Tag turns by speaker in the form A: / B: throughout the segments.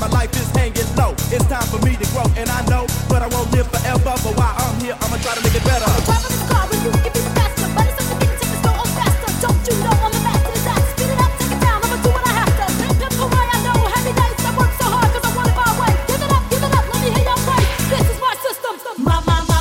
A: my life is hanging low. It's time for me to grow, and I know, but I won't live forever. But while I'm here, I'ma try to make it better.
B: Driving this car with you, give me the faster, but it's up to me to take this go on faster. Don't you know I'm the master of that? Speed it up, take it down, I'ma do what I have to. Pimp the way I know, heavy nights, I work so hard 'cause I want it my way. Give it up, let me hear your praise. This is my system, system. I'm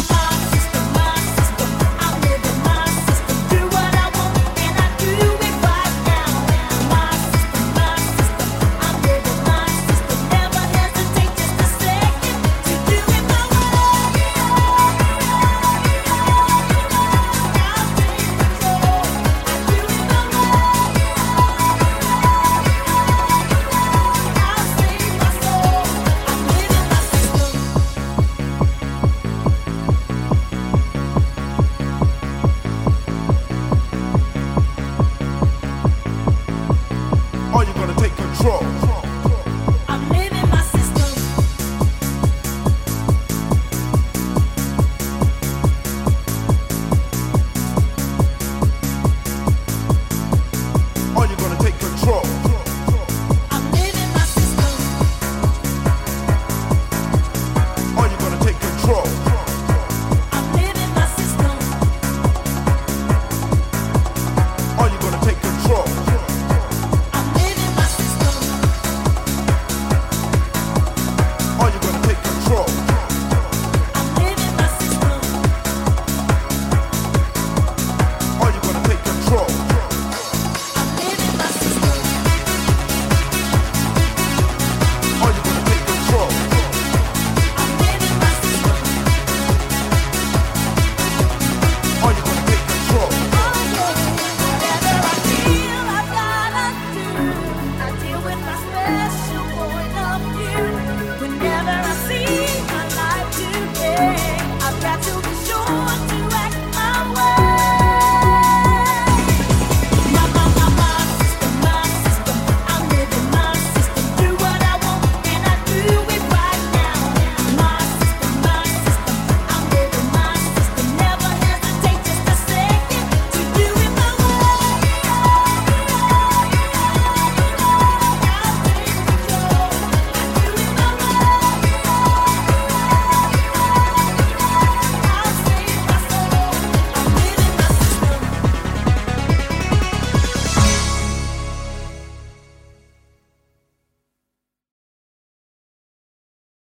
B: living my system. Do what I want and I do it right now. My system, I'm living my system. Never hesitate just a second to do it my way.
A: Are you gonna take control?